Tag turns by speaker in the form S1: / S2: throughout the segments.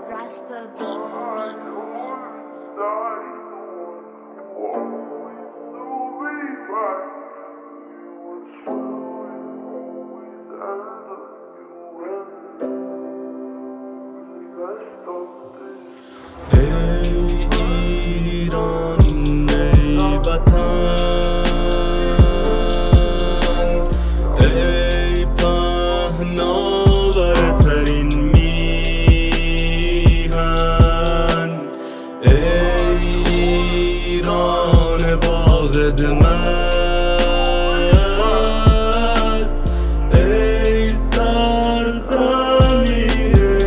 S1: Raspa Beats.
S2: ای ایران ای وطن، ای پهناورترین میهن، ای ایران با قدمت، ای سرزمین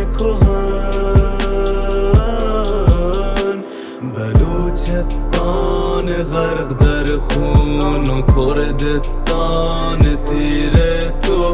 S2: کهن، بلوچستان غرق در خون و کردستان زیر تو،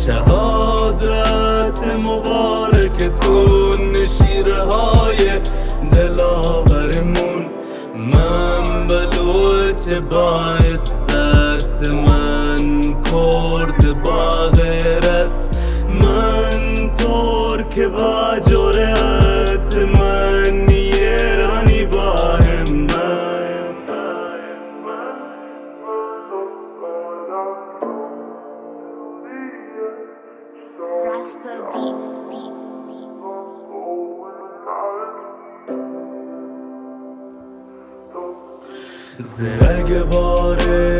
S2: شهادت مبارکتون شیرهای دلاورمون. من بلوچ با عزت، من کرد با غیرت، من ترک با جرأت، من ایرانی با همت.
S1: Raspa Beats.
S2: زرگبار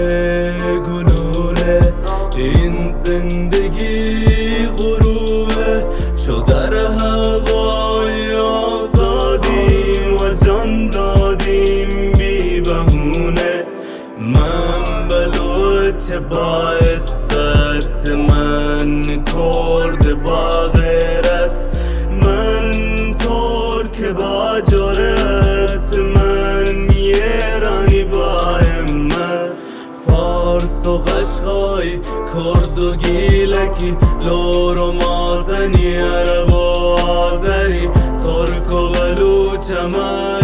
S2: گلوله این زندگی غروبه، چو در هوای آزادیم و جان دادیم بی بهونه. من بلوچ با عزت، من کرد با غیرت، من ترک با جرأت، من ایرانی با همت. فارس و قشقای، کرد و گیلکی، لور و مازنی، عرب و آذری، ترک و بلوچ، من